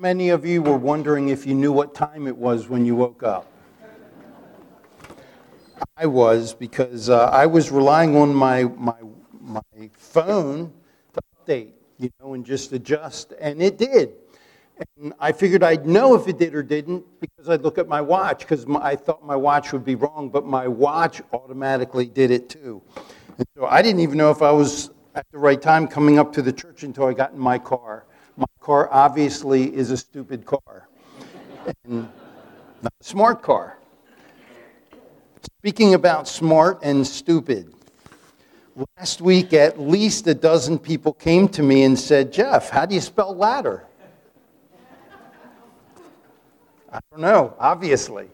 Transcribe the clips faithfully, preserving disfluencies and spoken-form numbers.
Many of you were wondering if you knew what time it was when you woke up. I was, because uh, I was relying on my, my my phone to update, you know, and just adjust, and it did. And I figured I'd know if it did or didn't because I'd look at my watch, because I thought my watch would be wrong, but my watch automatically did it too. And so I didn't even know if I was at the right time coming up to the church until I got in my car. My car obviously is a stupid car, and not a smart car. Speaking about smart and stupid, last week at least a dozen people came to me and said, "Jeff, how do you spell ladder?" I don't know, obviously.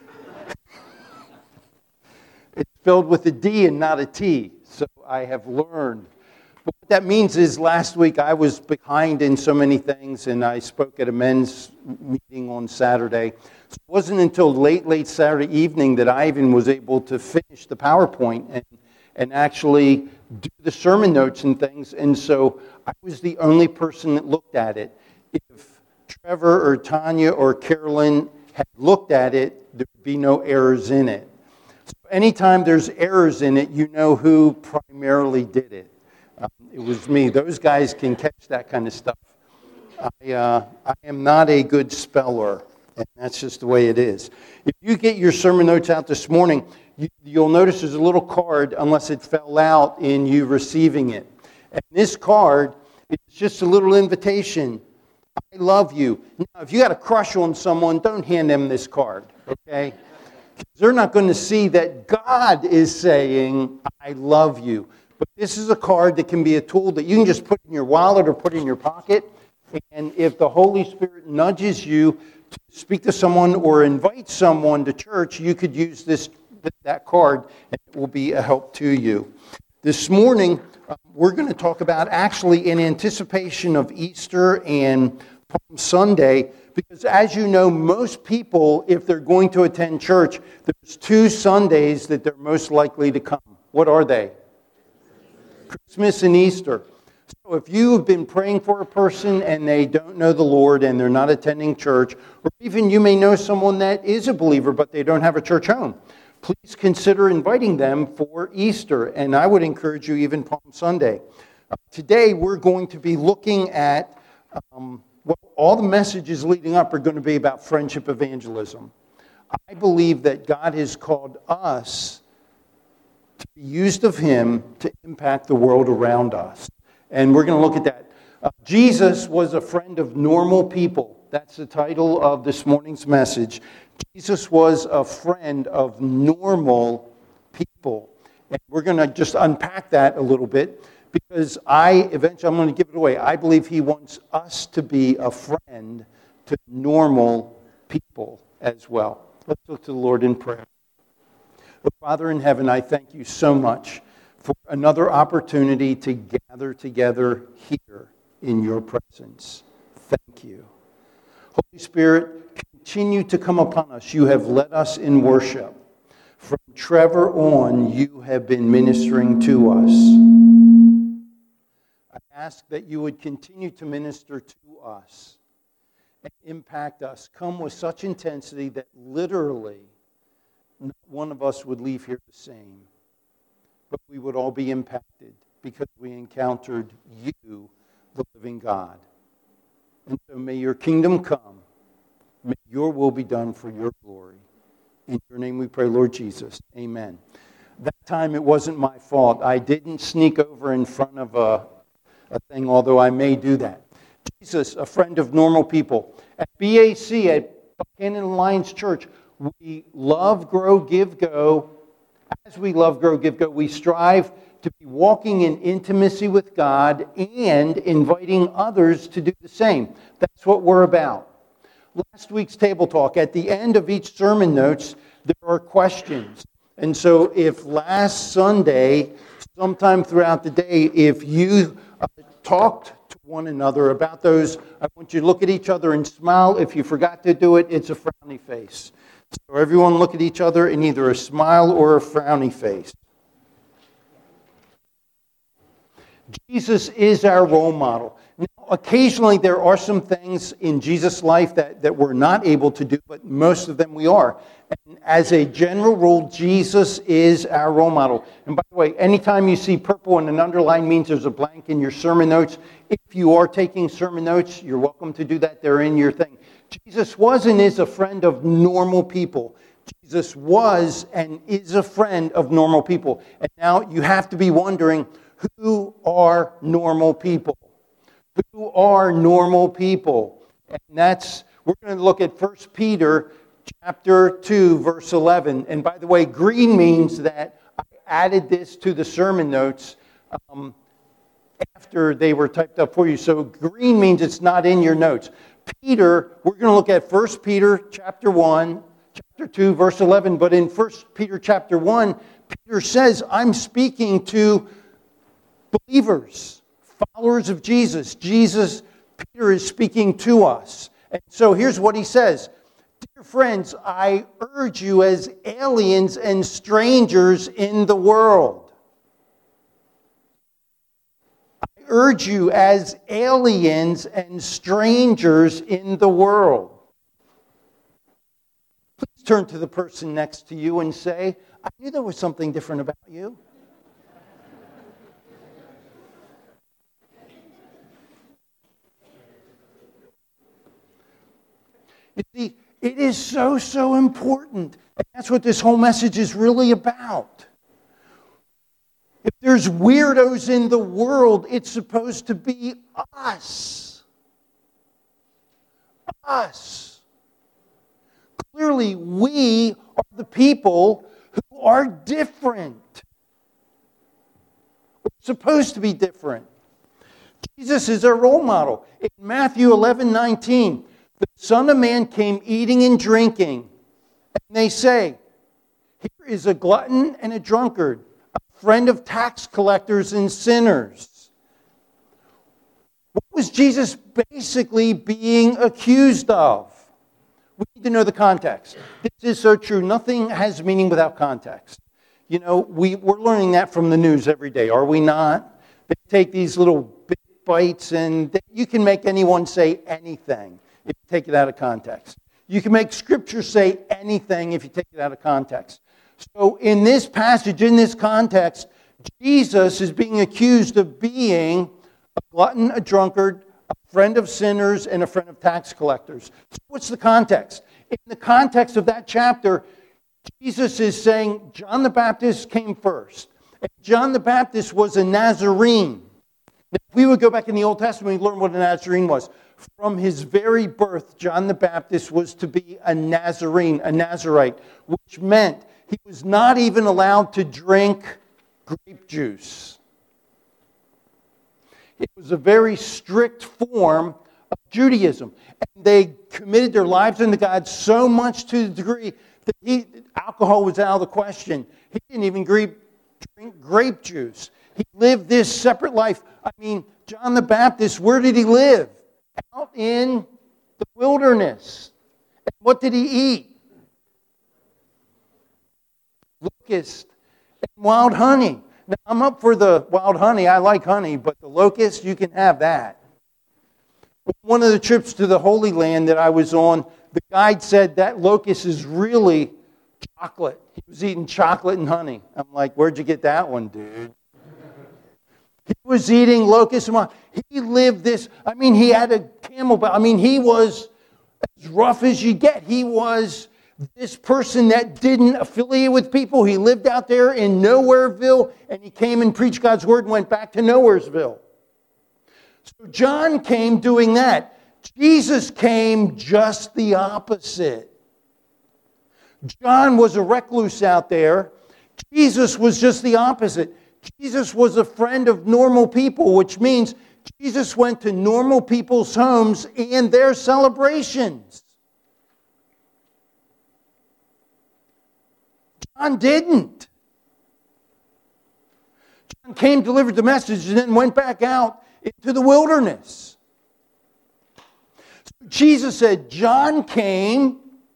It's spelled with a D and not a T, so I have learned. But what that means is last week I was behind in so many things, and I spoke at a men's meeting on Saturday. So it wasn't until late, late Saturday evening that I even was able to finish the PowerPoint and, and actually do the sermon notes and things. And so I was the only person that looked at it. If Trevor or Tanya or Carolyn had looked at it, there would be no errors in it. So anytime there's errors in it, you know who primarily did it. Um, it was me. Those guys can catch that kind of stuff. I, uh, I am not a good speller, and that's just the way it is. If you get your sermon notes out this morning, you, you'll notice there's a little card, unless it fell out in you receiving it. And this card is just a little invitation. I love you. Now, if you got a crush on someone, don't hand them this card, okay? Because they're not going to see that God is saying, I love you. But this is a card that can be a tool that you can just put in your wallet or put in your pocket. And if the Holy Spirit nudges you to speak to someone or invite someone to church, you could use this that card, and it will be a help to you. This morning, uh, we're going to talk about, actually in anticipation of Easter and Palm Sunday, because as you know, most people, if they're going to attend church, there's two Sundays that they're most likely to come. What are they? Christmas and Easter. So if you have been praying for a person and they don't know the Lord and they're not attending church, or even you may know someone that is a believer but they don't have a church home, please consider inviting them for Easter. And I would encourage you even Palm Sunday. Uh, today we're going to be looking at, um, well, all the messages leading up are going to be about friendship evangelism. I believe that God has called us to be used of Him to impact the world around us. And we're going to look at that. Uh, Jesus was a friend of normal people. That's the title of this morning's message. Jesus was a friend of normal people. And we're going to just unpack that a little bit, because I, eventually I'm going to give it away. I believe He wants us to be a friend to normal people as well. Let's look to the Lord in prayer. Oh, Father in heaven, I thank you so much for another opportunity to gather together here in your presence. Thank you. Holy Spirit, continue to come upon us. You have led us in worship. From Trevor on, you have been ministering to us. I ask that you would continue to minister to us and impact us. Come with such intensity that literally not one of us would leave here the same, but we would all be impacted because we encountered you, the living God. And so may your kingdom come. May your will be done for your glory. In your name we pray, Lord Jesus. Amen. That time it wasn't my fault. I didn't sneak over in front of a, a thing, although I may do that. Jesus, a friend of normal people. At B A C, at Buchanan Alliance Church, we love, grow, give, go. As we love, grow, give, go, we strive to be walking in intimacy with God and inviting others to do the same. That's what we're about. Last week's table talk, at the end of each sermon notes, there are questions. And so if last Sunday, sometime throughout the day, if you uh, talked to one another about those, I want you to look at each other and smile. If you forgot to do it, it's a frowny face. So everyone look at each other in either a smile or a frowny face. Jesus is our role model. Now, occasionally there are some things in Jesus' life that, that we're not able to do, but most of them we are. And as a general rule, Jesus is our role model. And by the way, anytime you see purple and an underline means there's a blank in your sermon notes. If you are taking sermon notes, you're welcome to do that. They're in your thing. Jesus was and is a friend of normal people. Jesus was and is a friend of normal people. And now you have to be wondering, who are normal people? Who are normal people? And that's, we're going to look at First Peter chapter two, verse eleven. And by the way, green means that I added this to the sermon notes um, after they were typed up for you. So green means it's not in your notes. Peter, we're going to look at First Peter chapter one, chapter two, verse eleven. But in First Peter chapter one, Peter says, I'm speaking to believers, followers of Jesus. Jesus, Peter is speaking to us. And so here's what he says. Dear friends, I urge you as aliens and strangers in the world. I urge you as aliens and strangers in the world. Please turn to the person next to you and say, I knew there was something different about you. You see, it is so, so important. And that's what this whole message is really about. If there's weirdos in the world, it's supposed to be us. Us. Clearly, we are the people who are different. We're supposed to be different. Jesus is our role model. In Matthew eleven nineteen, the Son of Man came eating and drinking. And they say, here is a glutton and a drunkard, a friend of tax collectors and sinners. What was Jesus basically being accused of? We need to know the context. This is so true. Nothing has meaning without context. You know, we, we're learning that from the news every day, are we not? They take these little bit bites and they, you can make anyone say anything if you take it out of context. You can make Scripture say anything if you take it out of context. So in this passage, in this context, Jesus is being accused of being a glutton, a drunkard, a friend of sinners, and a friend of tax collectors. So what's the context? In the context of that chapter, Jesus is saying John the Baptist came first. And John the Baptist was a Nazarene. Now, if we would go back in the Old Testament and learn what a Nazarene was. From his very birth, John the Baptist was to be a Nazarene, a Nazarite, which meant he was not even allowed to drink grape juice. It was a very strict form of Judaism. And they committed their lives unto God so much to the degree that he, alcohol was out of the question. He didn't even drink grape juice. He lived this separate life. I mean, John the Baptist, where did he live? Out in the wilderness. And what did he eat? Locust and wild honey. Now, I'm up for the wild honey. I like honey, but the locust, you can have that. One of the trips to the Holy Land that I was on, the guide said that locust is really chocolate. He was eating chocolate and honey. I'm like, where'd you get that one, dude? He was eating locusts and wine. He lived this, I mean, he had a camel, I mean, he was as rough as you get. He was this person that didn't affiliate with people. He lived out there in Nowhereville, and he came and preached God's word and went back to Nowheresville. So John came doing that. Jesus came just the opposite. John was a recluse out there. Jesus was just the opposite. Jesus was a friend of normal people, which means Jesus went to normal people's homes and their celebrations. John didn't. John came, delivered the message, and then went back out into the wilderness. So Jesus said, John came,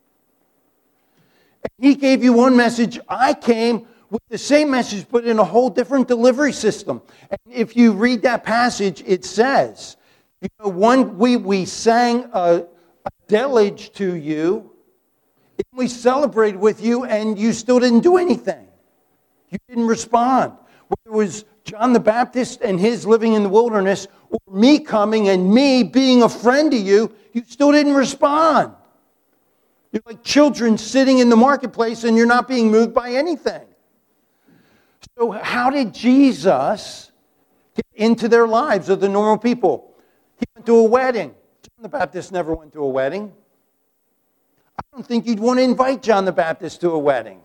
and he gave you one message. I came with the same message, but in a whole different delivery system. And if you read that passage, it says, You know, one, we, we sang a, a deluge to you, and we celebrated with you, and you still didn't do anything. You didn't respond. Whether it was John the Baptist and his living in the wilderness, or me coming and me being a friend to you, you still didn't respond. You're like children sitting in the marketplace and you're not being moved by anything. So how did Jesus get into their lives of the normal people? He went to a wedding. John the Baptist never went to a wedding. I don't think you'd want to invite John the Baptist to a wedding.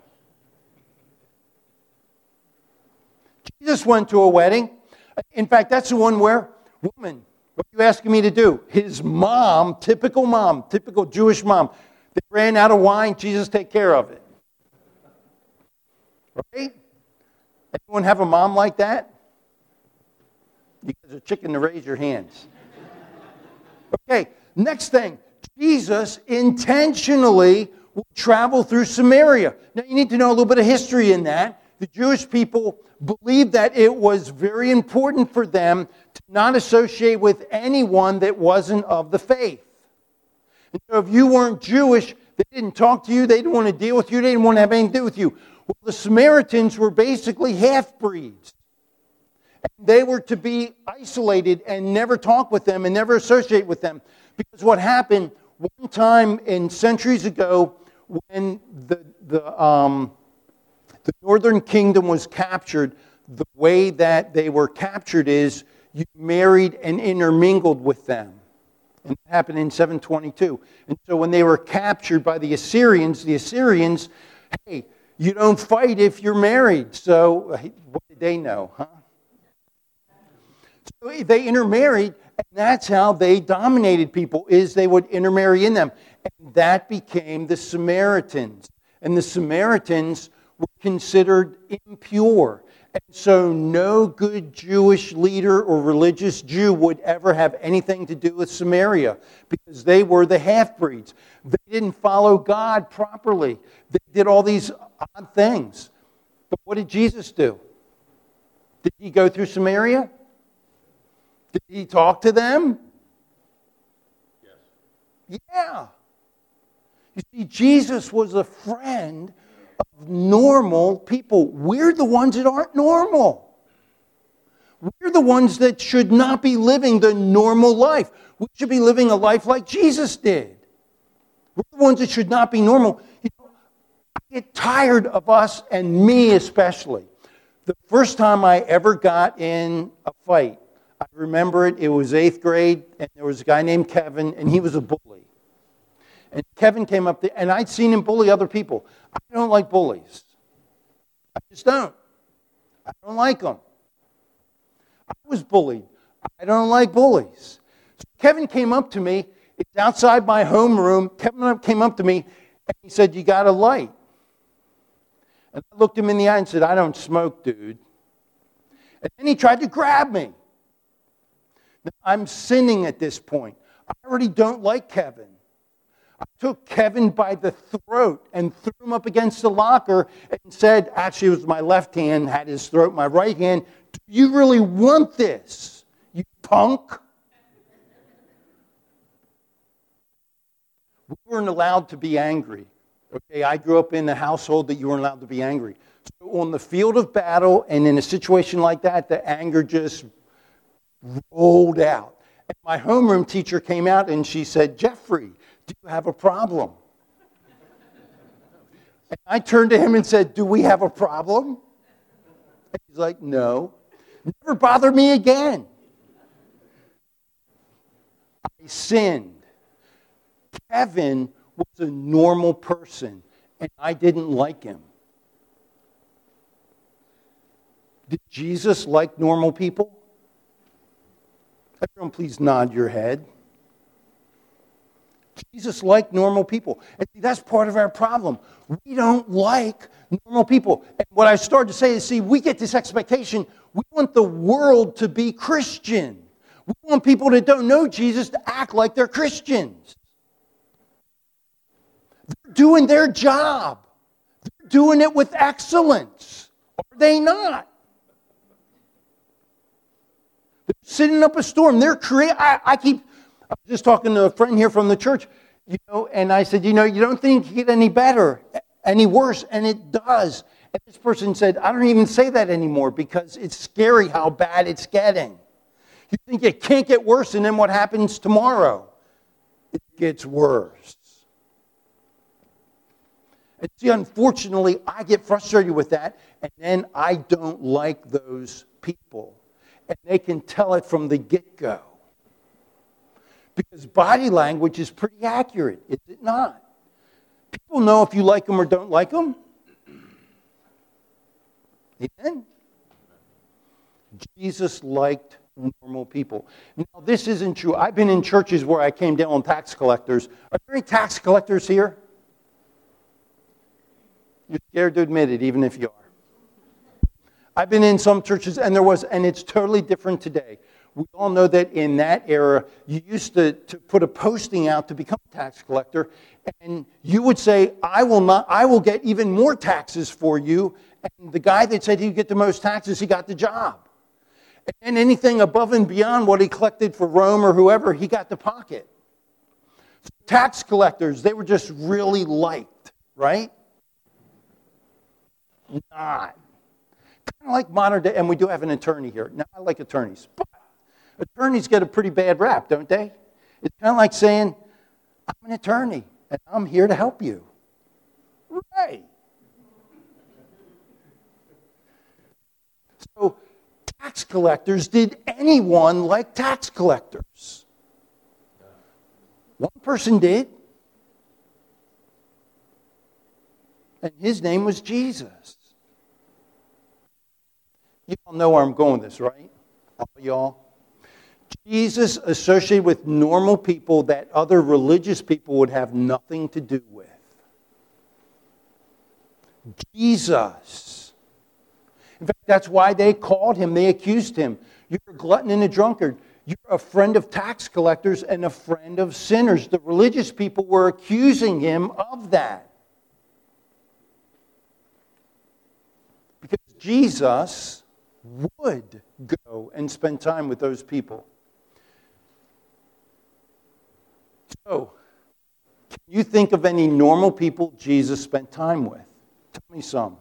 Jesus went to a wedding. In fact, that's the one where, woman, what are you asking me to do? His mom, typical mom, typical Jewish mom, they ran out of wine. Jesus, take care of it. Right? Anyone have a mom like that? You guys are chicken to raise your hands. Okay, next thing. Jesus intentionally would travel through Samaria. Now, you need to know a little bit of history in that. The Jewish people believed that it was very important for them to not associate with anyone that wasn't of the faith. And so if you weren't Jewish, they didn't talk to you, they didn't want to deal with you, they didn't want to have anything to do with you. Well, the Samaritans were basically half-breeds. And they were to be isolated and never talk with them and never associate with them. Because what happened one time in centuries ago when the, the, um, the northern kingdom was captured, the way that they were captured is you married and intermingled with them. And that happened in seven twenty-two. And so when they were captured by the Assyrians, the Assyrians, hey, you don't fight if you're married. So what did they know, huh? So they intermarried, and that's how they dominated people, is they would intermarry in them. And that became the Samaritans. And the Samaritans were considered impure. And so no good Jewish leader or religious Jew would ever have anything to do with Samaria because they were the half-breeds. They didn't follow God properly. They did all these odd things. But what did Jesus do? Did he go through Samaria? Did he talk to them? Yes. Yeah. You see, Jesus was a friend of normal people. We're the ones that aren't normal. We're the ones that should not be living the normal life. We should be living a life like Jesus did. We're the ones that should not be normal. You know, I get tired of us, and me especially. The first time I ever got in a fight, I remember it, it was eighth grade, and there was a guy named Kevin, and he was a bully. And Kevin came up there, and I'd seen him bully other people. I don't like bullies. I just don't. I don't like them. I was bullied. I don't like bullies. So Kevin came up to me. It's outside my homeroom. Kevin came up to me, and he said, "You got a light?" And I looked him in the eye and said, "I don't smoke, dude." And then he tried to grab me. Now, I'm sinning at this point. I already don't like Kevin. I took Kevin by the throat and threw him up against the locker and said, actually it was my left hand, had his throat, my right hand, "Do you really want this, you punk?" We weren't allowed to be angry. Okay, I grew up in a household that you weren't allowed to be angry. So on the field of battle and in a situation like that, the anger just rolled out. And my homeroom teacher came out and she said, "Jeffrey, do you have a problem?" And I turned to him and said, "Do we have a problem?" And he's like, "No." Never bother me again. I sinned. Kevin was a normal person, and I didn't like him. Did Jesus like normal people? Everyone please nod your head. Jesus liked normal people. And see, that's part of our problem. We don't like normal people. And what I started to say is, see, we get this expectation. We want the world to be Christian. We want people that don't know Jesus to act like they're Christians. They're doing their job. They're doing it with excellence. Are they not? Sitting up a storm. They're creating. I, I keep, I was just talking to a friend here from the church, you know, and I said, you know, you don't think it can get any better, any worse, and it does. And this person said, I don't even say that anymore because it's scary how bad it's getting. You think it can't get worse, and then what happens tomorrow? It gets worse. And see, unfortunately, I get frustrated with that, and then I don't like those people. And they can tell it from the get-go. Because body language is pretty accurate, is it not? People know if you like them or don't like them. Amen? Jesus liked normal people. Now, this isn't true. I've been in churches where I came down on tax collectors. Are there any tax collectors here? You're scared to admit it, even if you are. I've been in some churches, and there was, and it's totally different today. We all know that in that era, you used to, to put a posting out to become a tax collector, and you would say, I will not, I will get even more taxes for you. And the guy that said he'd get the most taxes, he got the job. And anything above and beyond what he collected for Rome or whoever, he got the pocket. So tax collectors, they were just really liked, right? Not. Kind of like modern day, and we do have an attorney here. Now, I like attorneys, but attorneys get a pretty bad rap, don't they? It's kind of like saying, I'm an attorney, and I'm here to help you. Right. So, tax collectors, did anyone like tax collectors? One person did. And his name was Jesus. You all know where I'm going with this, right? All y'all. Jesus associated with normal people that other religious people would have nothing to do with. Jesus. In fact, that's why they called him, they accused him. You're a glutton and a drunkard. You're a friend of tax collectors and a friend of sinners. The religious people were accusing him of that. Because Jesus would go and spend time with those people. So, can you think of any normal people Jesus spent time with? Tell me some.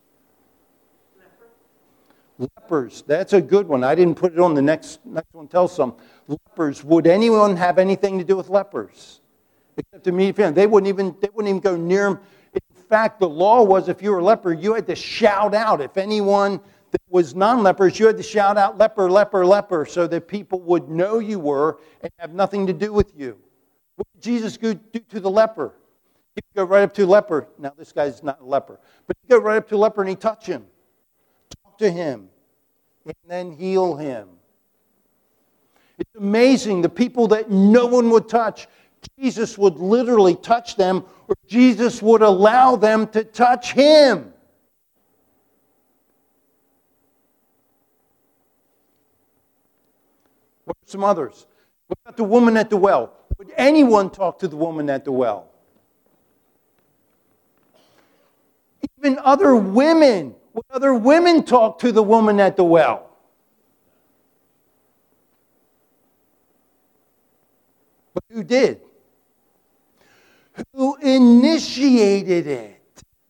Lepers. Lepers. That's a good one. I didn't put it on the next, next one. Tell some. Lepers. Would anyone have anything to do with lepers? Except immediate family. They wouldn't even, they wouldn't even go near them. In fact, the law was if you were a leper, you had to shout out. If anyone that was non-lepers, you had to shout out, leper, leper, leper, so that people would know you were and have nothing to do with you. What did Jesus do to the leper? He'd go right up to the leper. Now, this guy's not a leper. But he'd go right up to the leper and he'd touch him. Talk to him. And then heal him. It's amazing. The people that no one would touch, Jesus would literally touch them, or Jesus would allow them to touch him. What are some others? What about the woman at the well? Would anyone talk to the woman at the well? Even other women. Would other women talk to the woman at the well? But who did? Who initiated it?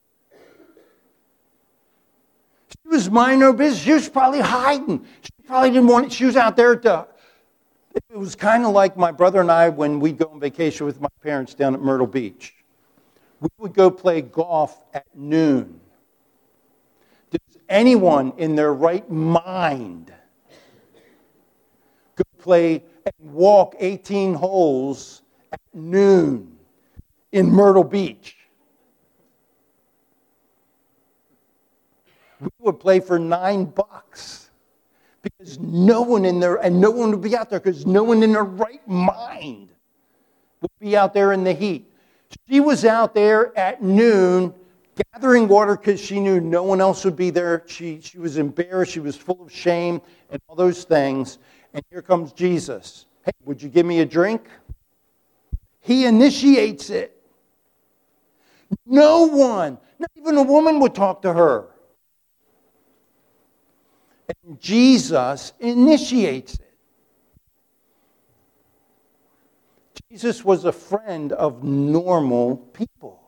She was minding her business. She was probably hiding. She probably didn't want it. She was out there to... It was kind of like my brother and I when we'd go on vacation with my parents down at Myrtle Beach. We would go play golf at noon. Does anyone in their right mind go play and walk eighteen holes at noon in Myrtle Beach? We would play for nine bucks. Because no one in there, and no one would be out there, because no one in their right mind would be out there in the heat. She was out there at noon gathering water because she knew no one else would be there. She, she was embarrassed. She was full of shame and all those things. And here comes Jesus. Hey, would you give me a drink? He initiates it. No one, not even a woman, would talk to her. And Jesus initiates it. Jesus was a friend of normal people.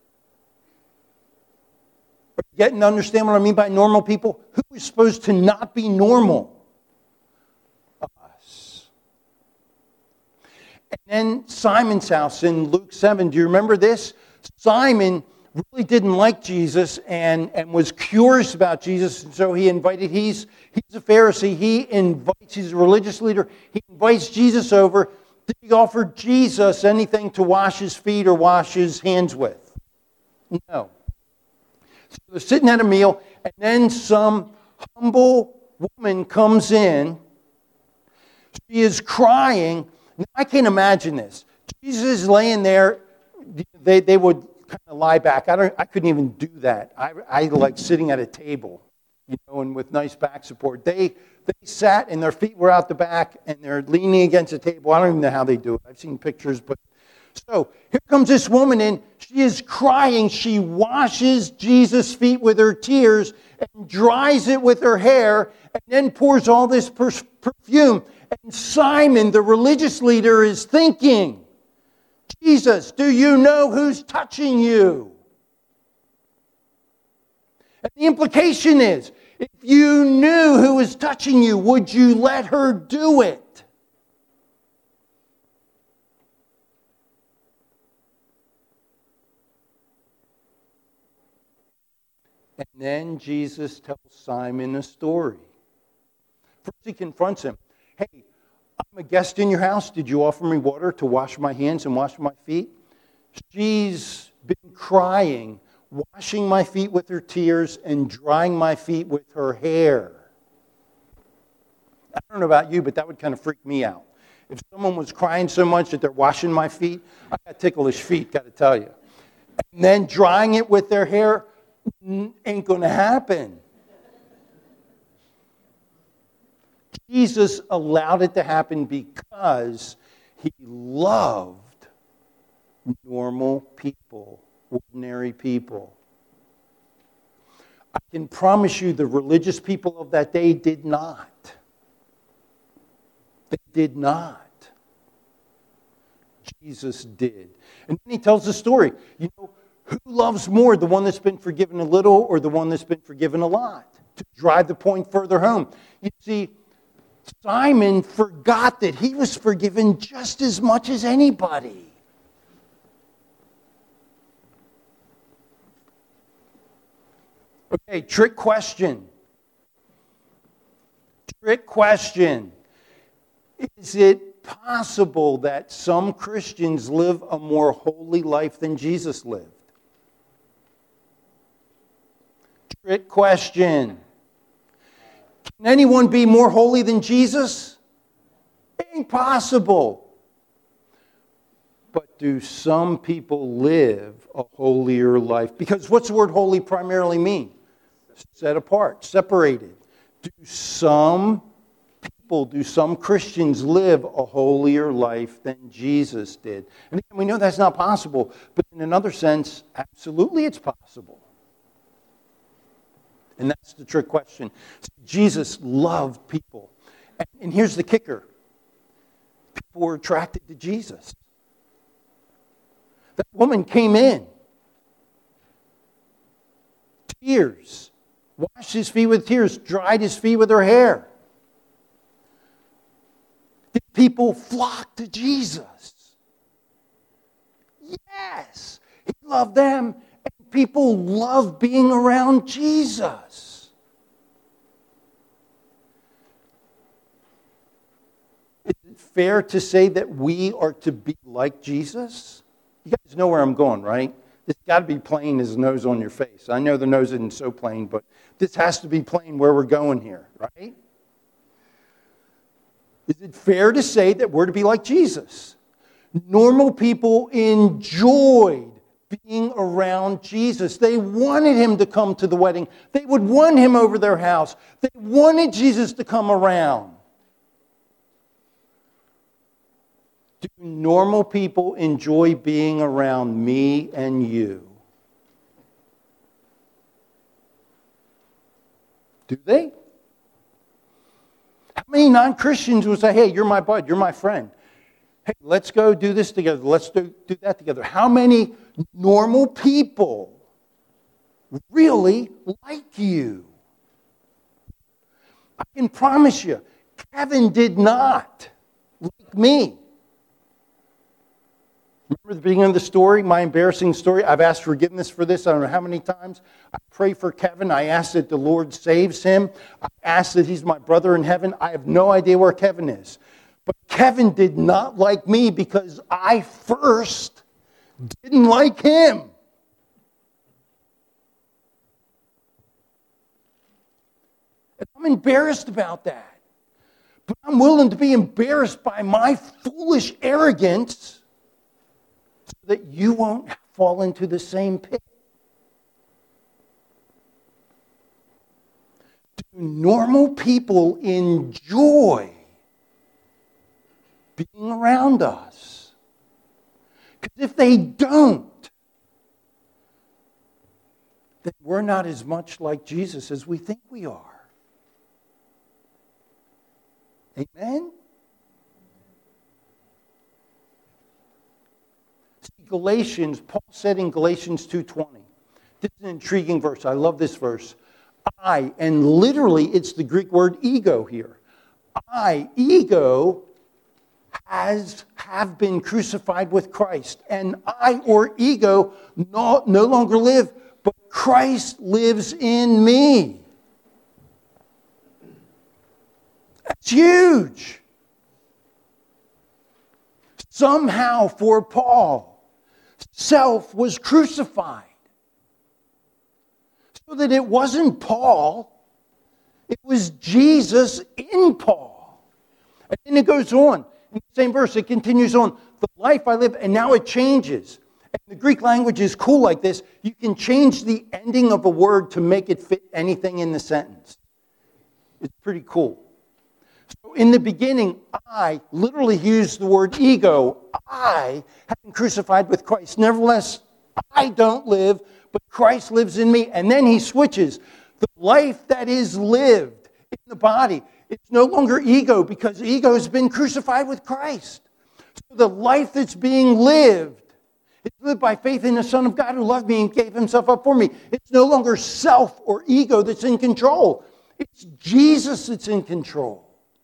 Are you getting to understand what I mean by normal people? Who is supposed to not be normal? Us. And then Simon's house in Luke seven. Do you remember this? Simon really didn't like Jesus and, and was curious about Jesus. And so he invited, he's, he's a Pharisee. He invites, he's a religious leader. He invites Jesus over. Did he offer Jesus anything to wash his feet or wash his hands with? No. So they're sitting at a meal, and then some humble woman comes in. She is crying. Now, I can't imagine this. Jesus is laying there. They, they would kind of lie back. I don't. I couldn't even do that. I, I like sitting at a table, you know, and with nice back support. They they sat and their feet were out the back and they're leaning against a table. I don't even know how they do it. I've seen pictures, but so here comes this woman in. She is crying. She washes Jesus' feet with her tears and dries it with her hair, and then pours all this per- perfume. And Simon, the religious leader, is thinking, Jesus, do you know who's touching you? And the implication is, if you knew who was touching you, would you let her do it? And then Jesus tells Simon a story. First he confronts him. Hey, I'm a guest in your house. Did you offer me water to wash my hands and wash my feet? She's been crying, washing my feet with her tears and drying my feet with her hair. I don't know about you, but that would kind of freak me out. If someone was crying so much that they're washing my feet, I got ticklish feet, got to tell you. And then drying it with their hair ain't going to happen. Jesus allowed it to happen because he loved normal people, ordinary people. I can promise you the religious people of that day did not. They did not. Jesus did. And then he tells the story. You know, who loves more, the one that's been forgiven a little or the one that's been forgiven a lot? To drive the point further home. You see, Simon forgot that he was forgiven just as much as anybody. Okay, trick question. Trick question. Is it possible that some Christians live a more holy life than Jesus lived? Trick question. Can anyone be more holy than Jesus? Impossible. But do some people live a holier life? Because what's the word holy primarily mean? Set apart, separated. Do some people, do some Christians live a holier life than Jesus did? And we know that's not possible, but in another sense, absolutely it's possible. And that's the trick question. Jesus loved people. And, and here's the kicker. People were attracted to Jesus. That woman came in. Tears. Washed his feet with tears. Dried his feet with her hair. Did people flock to Jesus? Yes. He loved them. People love being around Jesus. Is it fair to say that we are to be like Jesus? You guys know where I'm going, right? This got to be plain as the nose on your face. I know the nose isn't so plain, but this has to be plain where we're going here, right? Is it fair to say that we're to be like Jesus? Normal people enjoyed being around Jesus. They wanted him to come to the wedding. They would want him over their house. They wanted Jesus to come around. Do normal people enjoy being around me and you? Do they? How many non-Christians would say, hey, you're my bud, you're my friend? Hey, let's go do this together. Let's do, do that together. How many normal people really like you? I can promise you, Kevin did not like me. Remember the beginning of the story, my embarrassing story? I've asked forgiveness for this, I don't know how many times. I pray for Kevin. I ask that the Lord saves him. I ask that he's my brother in heaven. I have no idea where Kevin is. But Kevin did not like me because I first didn't like him. And I'm embarrassed about that. But I'm willing to be embarrassed by my foolish arrogance so that you won't fall into the same pit. Do normal people enjoy being around us? Because if they don't, then we're not as much like Jesus as we think we are. Amen? See, Galatians, Paul said in Galatians two twenty, this is an intriguing verse. I love this verse. I, and literally it's the Greek word ego here. I, ego, has have been crucified with Christ. And I, or ego, no, no longer live, but Christ lives in me. That's huge. Somehow for Paul, self was crucified. So that it wasn't Paul, it was Jesus in Paul. And then it goes on. In the same verse, it continues on. The life I live, and now it changes. And the Greek language is cool like this. You can change the ending of a word to make it fit anything in the sentence. It's pretty cool. So in the beginning, I literally used the word ego. I have been crucified with Christ. Nevertheless, I don't live, but Christ lives in me. And then he switches. The life that is lived in the body, it's no longer ego because ego has been crucified with Christ. So the life that's being lived is lived by faith in the Son of God who loved me and gave himself up for me. It's no longer self or ego that's in control. It's Jesus that's in control.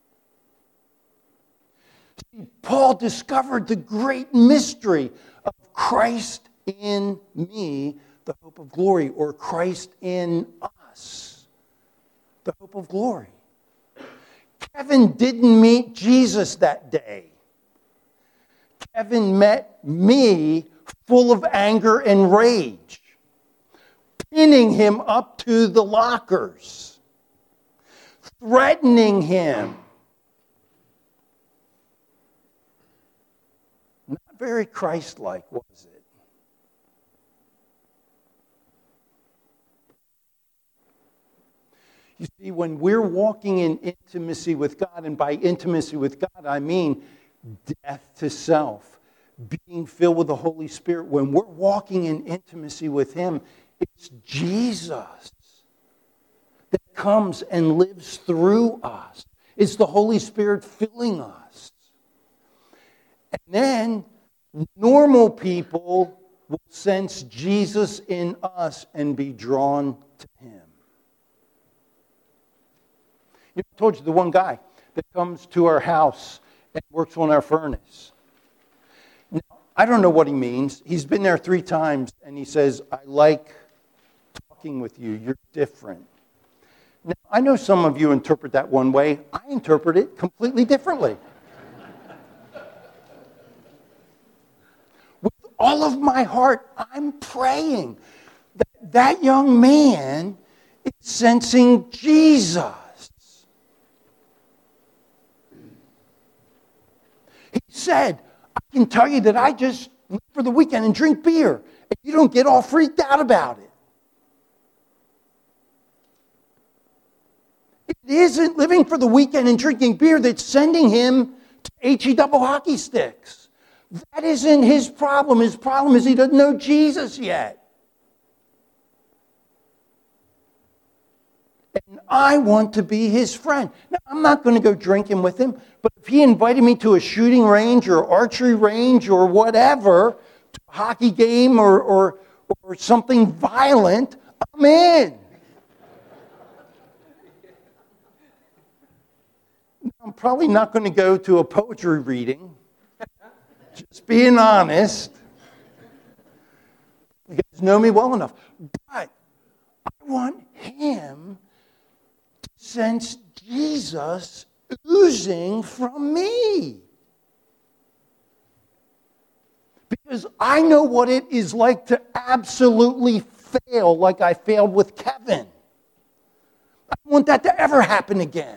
See, Paul discovered the great mystery of Christ in me, the hope of glory, or Christ in us, the hope of glory. Kevin didn't meet Jesus that day. Kevin met me full of anger and rage, pinning him up to the lockers, threatening him. Not very Christ-like, was it? You see, when we're walking in intimacy with God, and by intimacy with God, I mean death to self, being filled with the Holy Spirit. When we're walking in intimacy with Him, it's Jesus that comes and lives through us. It's the Holy Spirit filling us. And then normal people will sense Jesus in us and be drawn to Him. You know, I told you the one guy that comes to our house and works on our furnace. Now, I don't know what he means. He's been there three times and he says, I like talking with you. You're different. Now, I know some of you interpret that one way. I interpret it completely differently. With all of my heart, I'm praying that that young man is sensing Jesus. He said, I can tell you that I just live for the weekend and drink beer, and you don't get all freaked out about it. It isn't living for the weekend and drinking beer that's sending him to H E double hockey sticks. That isn't his problem. His problem is he doesn't know Jesus yet. And I want to be his friend. Now, I'm not going to go drinking with him, but if he invited me to a shooting range or archery range or whatever, to a hockey game or, or, or something violent, I'm in. I'm probably not going to go to a poetry reading. Just being honest. You guys know me well enough. But I want him to sense Jesus oozing from me. Because I know what it is like to absolutely fail like I failed with Kevin. I don't want that to ever happen again.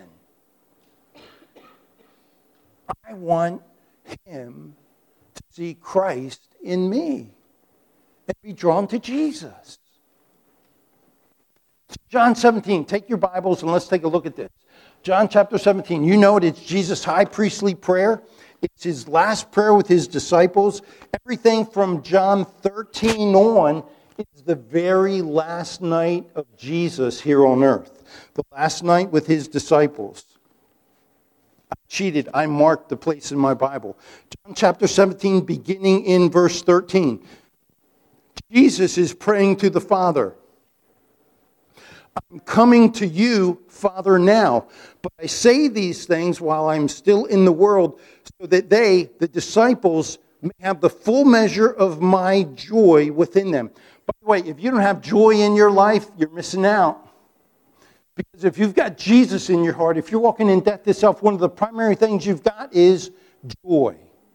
I want him to see Christ in me and be drawn to Jesus. John seventeen, take your Bibles and let's take a look at this. John chapter seventeen, you know it, it's Jesus' high priestly prayer. It's his last prayer with his disciples. Everything from John thirteen on is the very last night of Jesus here on earth. The last night with his disciples. I cheated. I marked the place in my Bible. John chapter seventeen, beginning in verse thirteen. Jesus is praying to the Father. I'm coming to you, Father, now. But I say these things while I'm still in the world, so that they, the disciples, may have the full measure of my joy within them. By the way, if you don't have joy in your life, you're missing out. Because if you've got Jesus in your heart, if you're walking in death itself, one of the primary things you've got is joy.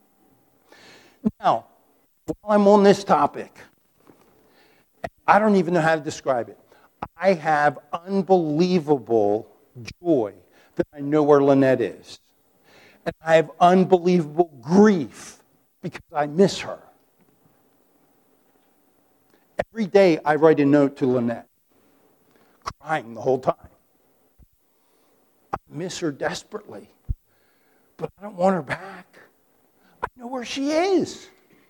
Now, while I'm on this topic, I don't even know how to describe it. I have unbelievable joy that I know where Lynette is. And I have unbelievable grief because I miss her. Every day I write a note to Lynette, crying the whole time. I miss her desperately, but I don't want her back. I know where she is.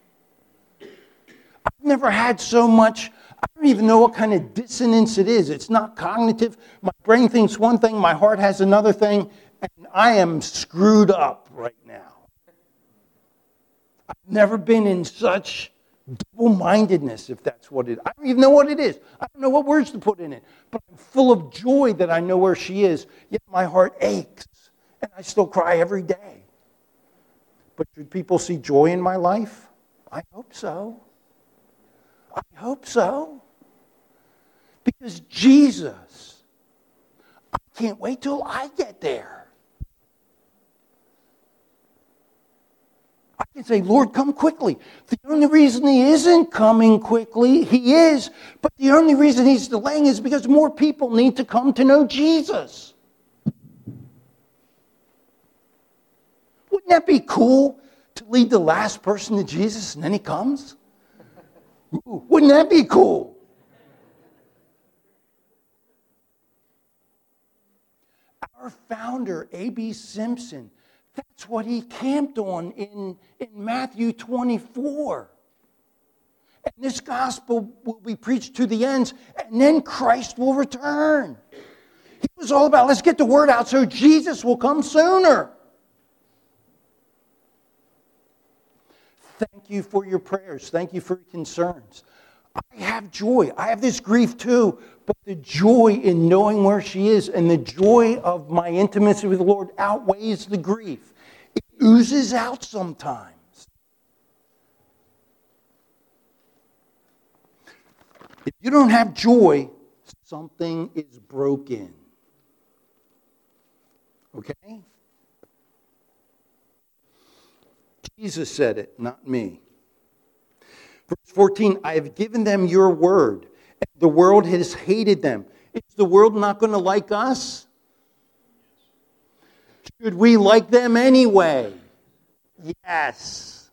I've never had so much, I don't even know what kind of dissonance it is. It's not cognitive. My brain thinks one thing, my heart has another thing, and I am screwed up right now. I've never been in such double-mindedness, if that's what it is. I don't even know what it is. I don't know what words to put in it. But I'm full of joy that I know where she is, yet my heart aches, and I still cry every day. But should people see joy in my life? I hope so. I hope so. Because Jesus, I can't wait till I get there. I can say, Lord, come quickly. The only reason he isn't coming quickly, he is, but the only reason he's delaying is because more people need to come to know Jesus. Wouldn't that be cool to lead the last person to Jesus and then he comes? Ooh, wouldn't that be cool? Our founder, A B Simpson, that's what he camped on in, in Matthew twenty-four. And this gospel will be preached to the ends, and then Christ will return. He was all about, let's get the word out so Jesus will come sooner. Thank you for your prayers. Thank you for your concerns. I have joy. I have this grief too, but the joy in knowing where she is and the joy of my intimacy with the Lord outweighs the grief. It oozes out sometimes. If you don't have joy, something is broken. Okay? Jesus said it, not me. Verse fourteen, I have given them your word, and the world has hated them. Is the world not going to like us? Should we like them anyway? Yes.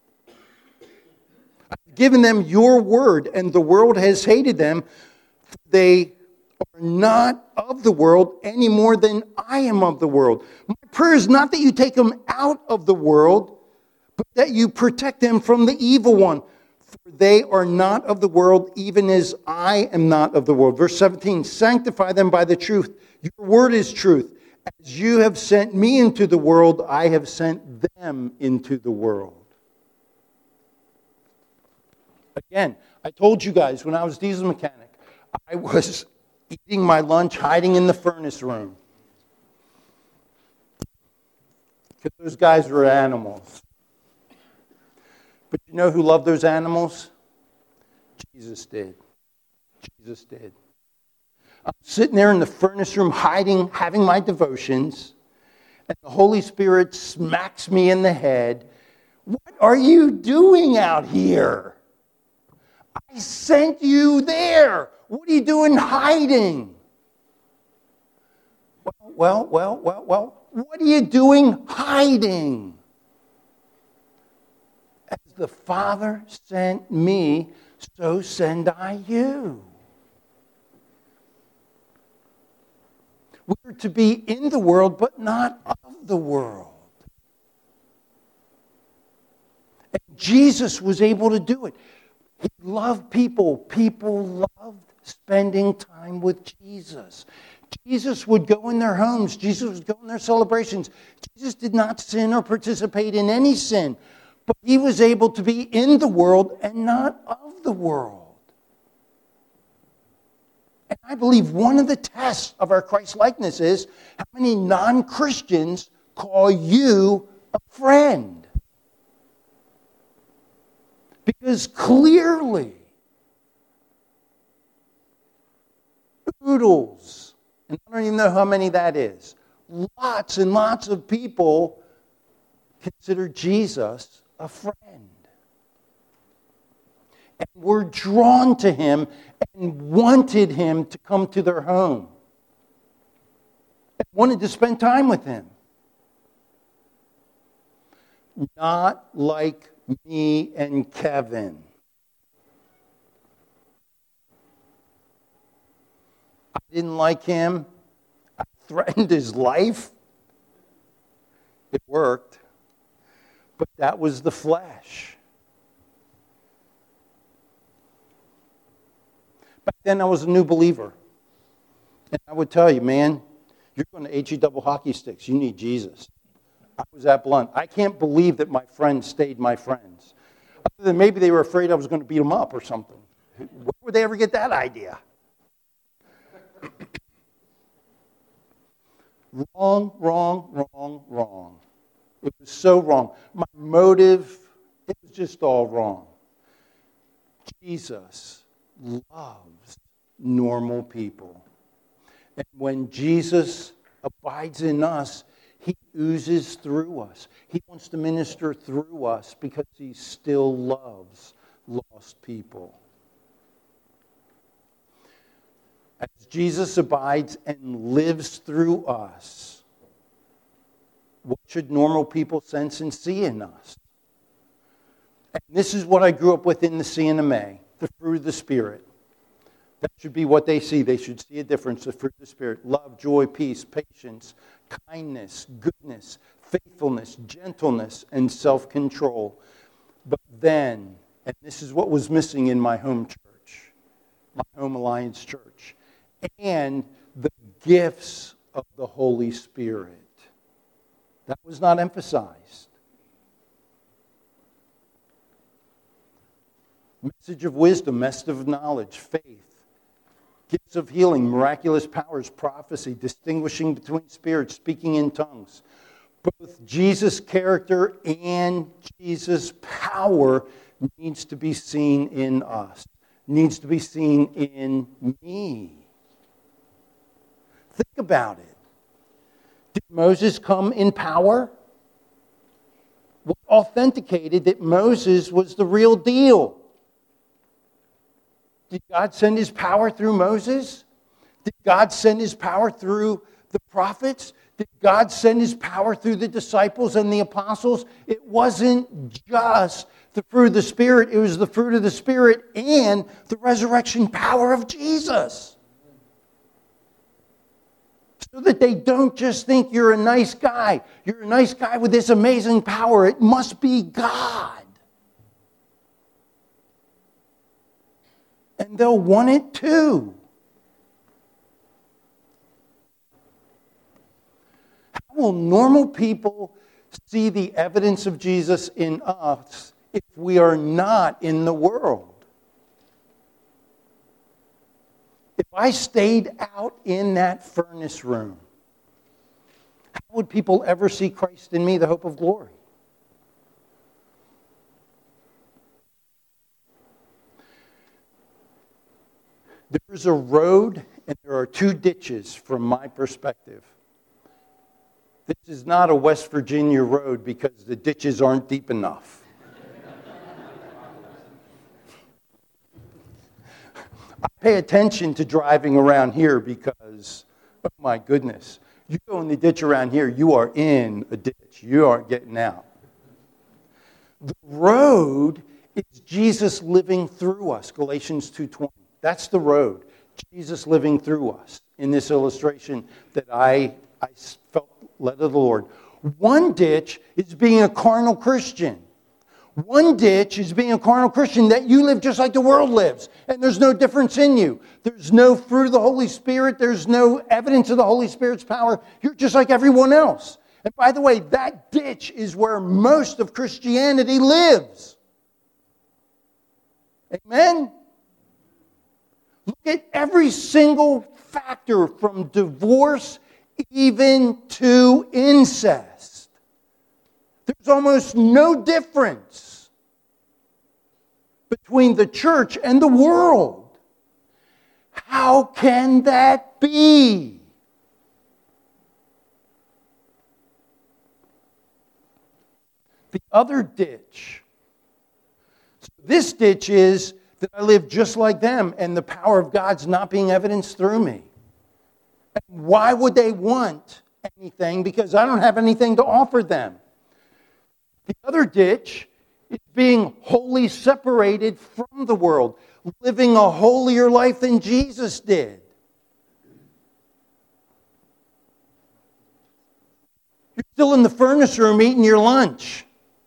I've given them your word, and the world has hated them. They are not of the world any more than I am of the world. My prayer is not that you take them out of the world, but that you protect them from the evil one. For They are not of the world, even as I am not of the world. Verse seventeen, sanctify them by the truth. Your word is truth. As you have sent me into the world, I have sent them into the world. Again, I told you guys when I was diesel mechanic, I was eating my lunch, hiding in the furnace room. Because those guys were animals. But you know who loved those animals? Jesus did. Jesus did. I'm sitting there in the furnace room, hiding, having my devotions, and the Holy Spirit smacks me in the head. What are you doing out here? I sent you there. What are you doing hiding? Well, well, well, well, well. What are you doing hiding? As the Father sent me, so send I you. We're to be in the world, but not of the world. And Jesus was able to do it. He loved people. People loved spending time with Jesus. Jesus would go in their homes. Jesus would go in their celebrations. Jesus did not sin or participate in any sin. But he was able to be in the world and not of the world. And I believe one of the tests of our Christ-likeness is how many non-Christians call you a friend. Because clearly, oodles, and I don't even know how many that is, lots and lots of people consider Jesus a friend. And were drawn to him and wanted him to come to their home. And wanted to spend time with him. Not like me and Kevin. I didn't like him. I threatened his life. It worked. But that was the flesh. Back then I was a new believer. And I would tell you, man, you're going to H E double hockey sticks. You need Jesus. I was that blunt. I can't believe that my friends stayed my friends. Other than maybe they were afraid I was going to beat them up or something. Where would they ever get that idea? Wrong, wrong, wrong, wrong. It was so wrong. My motive, it was just all wrong. Jesus loves normal people. And when Jesus abides in us, he oozes through us. He wants to minister through us because he still loves lost people. As Jesus abides and lives through us, what should normal people sense and see in us? And this is what I grew up with in the C N M A, the fruit of the Spirit. That should be what they see. They should see a difference, the fruit of the Spirit. Love, joy, peace, patience, kindness, goodness, faithfulness, gentleness, and self-control. But then, and this is what was missing in my home church, my home Alliance church, and the gifts of the Holy Spirit. That was not emphasized. Message of wisdom, message of knowledge, faith, gifts of healing, miraculous powers, prophecy, distinguishing between spirits, speaking in tongues. Both Jesus' character and Jesus' power needs to be seen in us, needs to be seen in me. Think about it. Did Moses come in power? What authenticated that Moses was the real deal? Did God send his power through Moses? Did God send his power through the prophets? Did God send his power through the disciples and the apostles? It wasn't just the fruit of the Spirit. It was the fruit of the Spirit and the resurrection power of Jesus. So that they don't just think you're a nice guy. You're a nice guy with this amazing power. It must be God. and they'll want it too. How will normal people see the evidence of Jesus in us if we are not in the world? If I stayed out in that furnace room, how would people ever see Christ in me, the hope of glory? There's a road and there are two ditches from my perspective. This is not a West Virginia road because the ditches aren't deep enough. I pay attention to driving around here because, oh my goodness, you go in the ditch around here, you are in a ditch. You aren't getting out. The road is Jesus living through us, Galatians two twenty. That's the road, Jesus living through us in this illustration that I, I felt led of the Lord. One ditch is being a carnal Christian. One ditch is being a carnal Christian, that you live just like the world lives, and there's no difference in you. There's no fruit of the Holy Spirit. There's no evidence of the Holy Spirit's power. You're just like everyone else. And by the way, that ditch is where most of Christianity lives. Amen? Look at every single factor from divorce even to incest. There's almost no difference between the church and the world. How can that be? The other ditch. So this ditch is that I live just like them and the power of God's not being evidenced through me. And why would they want anything? Because I don't have anything to offer them. The other ditch is being wholly separated from the world, living a holier life than Jesus did. You're still in the furnace room eating your lunch.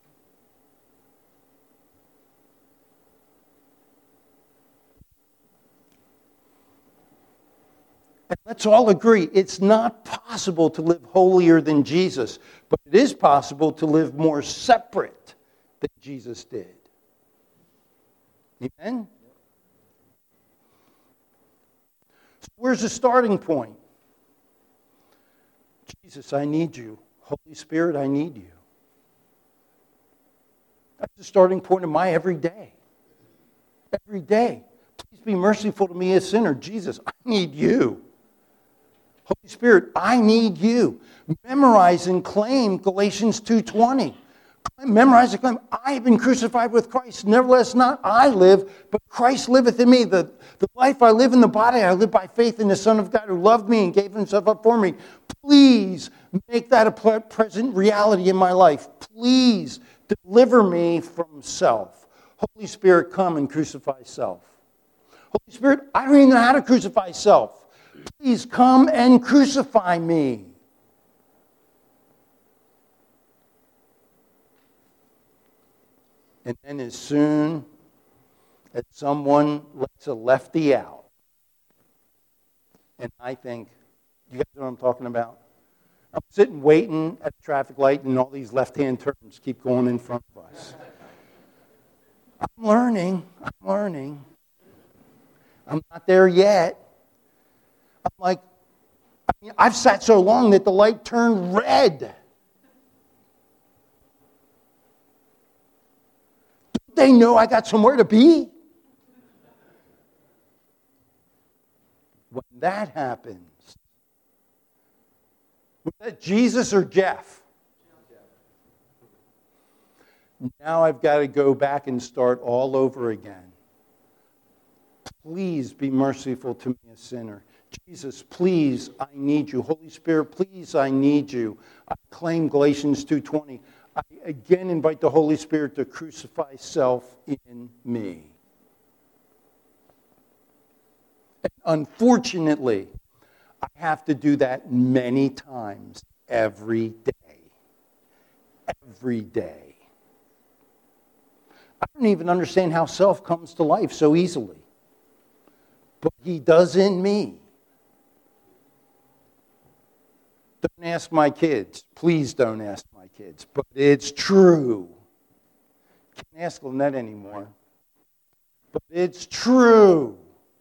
And let's all agree, it's not possible to live holier than Jesus, but it is possible to live more separate than Jesus did. Amen? So where's the starting point? Jesus, I need you. Holy Spirit, I need you. That's the starting point of my every day. Every day. Please be merciful to me, a sinner. Jesus, I need you. Holy Spirit, I need you. Memorize and claim Galatians two twenty. Memorize and claim, I have been crucified with Christ. Nevertheless, not I live, but Christ liveth in me. The, the life I live in the body, I live by faith in the Son of God who loved me and gave himself up for me. Please make that a present reality in my life. Please deliver me from self. Holy Spirit, come and crucify self. Holy Spirit, I don't even know how to crucify self. Please come and crucify me. And then as soon as someone lets a lefty out, and I think, you guys know what I'm talking about? I'm sitting waiting at the traffic light and all these left-hand turns keep going in front of us. I'm learning. I'm learning. I'm not there yet. I'm like, I mean, I've sat so long that the light turned red. Don't they know I got somewhere to be? When that happens, was that Jesus or Jeff? Now I've got to go back and start all over again. Please be merciful to me, a sinner. Jesus, please, I need you. Holy Spirit, please, I need you. I claim Galatians two twenty. I again invite the Holy Spirit to crucify self in me. And unfortunately, I have to do that many times every day. Every day. I don't even understand how self comes to life so easily. but he does in me. Don't ask my kids. Please don't ask my kids. But it's true. Can't ask Lynette anymore. But it's true.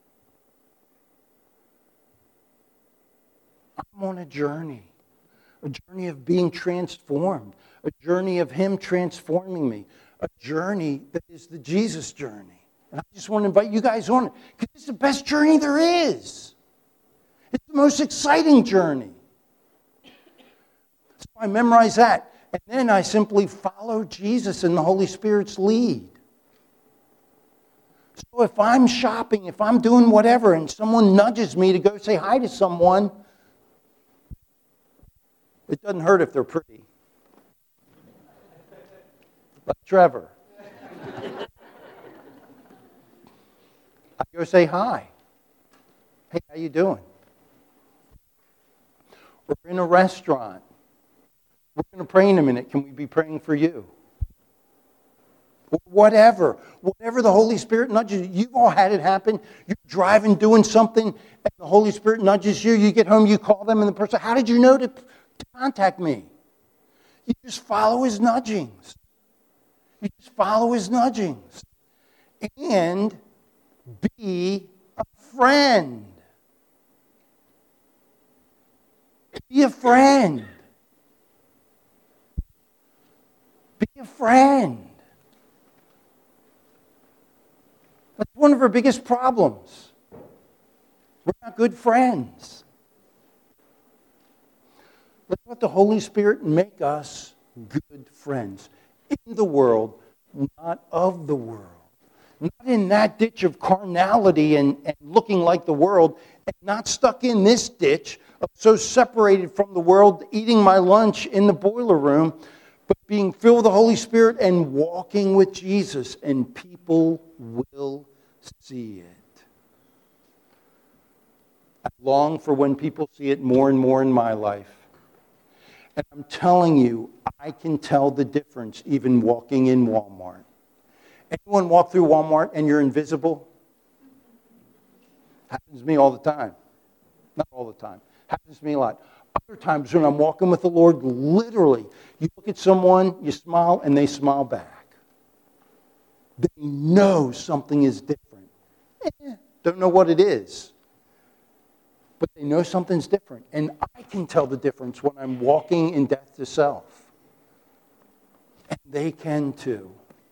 I'm on a journey. A journey of being transformed. A journey of him transforming me. A journey that is the Jesus journey. And I just want to invite you guys on it. Because it's the best journey there is. It's the most exciting journey. So I memorize that. And then I simply follow Jesus and the Holy Spirit's lead. So if I'm shopping, if I'm doing whatever, and someone nudges me to go say hi to someone, it doesn't hurt if they're pretty. Like Trevor. I go say hi. Hey, how you doing? We're in a restaurant. We're going to pray in a minute. Can we be praying for you? Whatever. Whatever the Holy Spirit nudges you. You've all had it happen. You're driving, doing something, and the Holy Spirit nudges you. You get home, you call them, and the person, how did you know to, to contact me? You just follow his nudgings. You just follow his nudgings. And be a friend. Be a friend. Be a friend. That's one of our biggest problems. We're not good friends. Let's let the Holy Spirit make us good friends. In the world, not of the world. Not in that ditch of carnality and, and looking like the world, and not stuck in this ditch of so separated from the world, eating my lunch in the boiler room, but being filled with the Holy Spirit and walking with Jesus, and people will see it. I long for when people see it more and more in my life. And I'm telling you, I can tell the difference even walking in Walmart. Anyone walk through Walmart and you're invisible? Happens to me all the time. Not all the time. Happens to me a lot. Other times when I'm walking with the Lord, literally, you look at someone, you smile, and they smile back. They know something is different. Eh, don't know what it is. But they know something's different. And I can tell the difference when I'm walking in death to self. And they can too.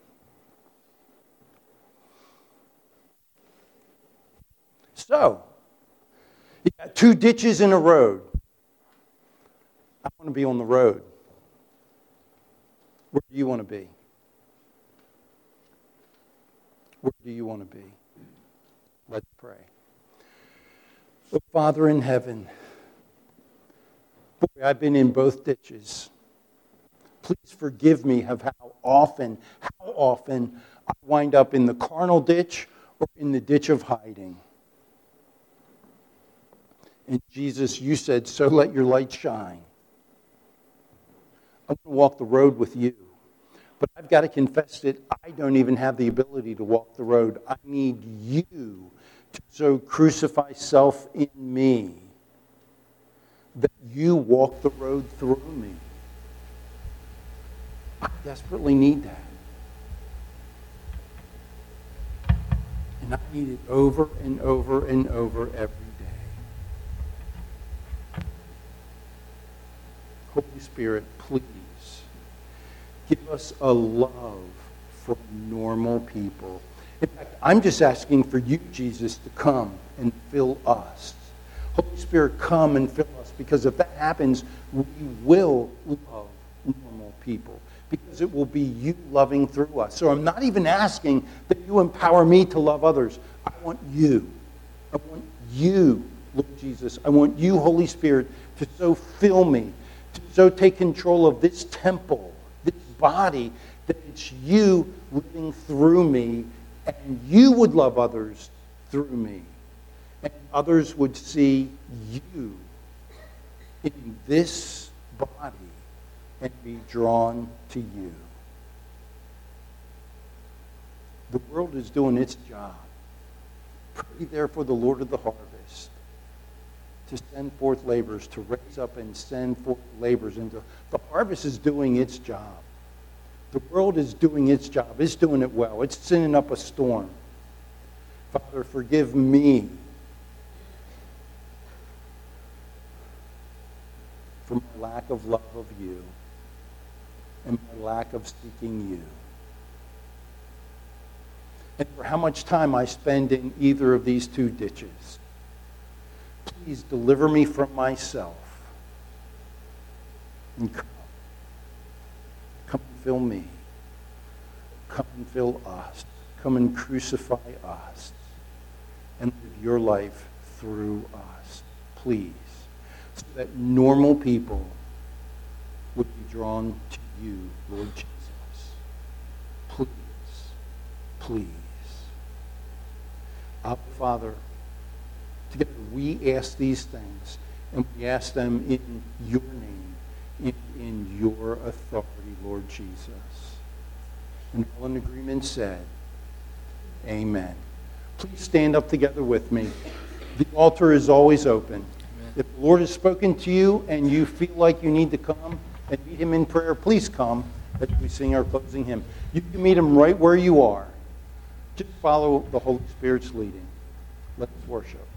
So, you got two ditches in a road. I want to be on the road. Where do you want to be? Where do you want to be? Let's pray. Oh, Father in heaven, boy, I've been in both ditches. Please forgive me of how often, how often I wind up in the carnal ditch or in the ditch of hiding. And Jesus, you said, so let your light shine. I want to walk the road with you. But I've got to confess that I don't even have the ability to walk the road. I need you to so crucify self in me that you walk the road through me. I desperately need that. And I need it over and over and over every day. Holy Spirit, please give us a love for normal people. In fact, I'm just asking for you, Jesus, to come and fill us. Holy Spirit, come and fill us, because if that happens, we will love normal people, because it will be you loving through us. So I'm not even asking that you empower me to love others. I want you. I want you, Lord Jesus. I want you, Holy Spirit, to so fill me, to so take control of this temple, this body, that it's you living through me, and you would love others through me. And others would see you in this body and be drawn to you. The world is doing its job. Pray therefore the Lord of the harvest to send forth laborers, to raise up and send forth laborers. And the harvest is doing its job. The world is doing its job. It's doing it well. It's sending up a storm. Father, forgive me for my lack of love of you and my lack of seeking you. And for how much time I spend in either of these two ditches. Please deliver me from myself. And come. Come and fill me. Come and fill us. Come and crucify us. And live your life through us. Please. So that normal people would be drawn to you, Lord Jesus. Please. Please. Our Father, together we ask these things, and we ask them in your name, in, in your authority, Lord Jesus. And all in agreement said, amen. Please stand up together with me. The altar is always open. Amen. If the Lord has spoken to you and you feel like you need to come and meet him in prayer, please come as we sing our closing hymn. You can meet him right where you are. Just follow the Holy Spirit's leading. Let's worship.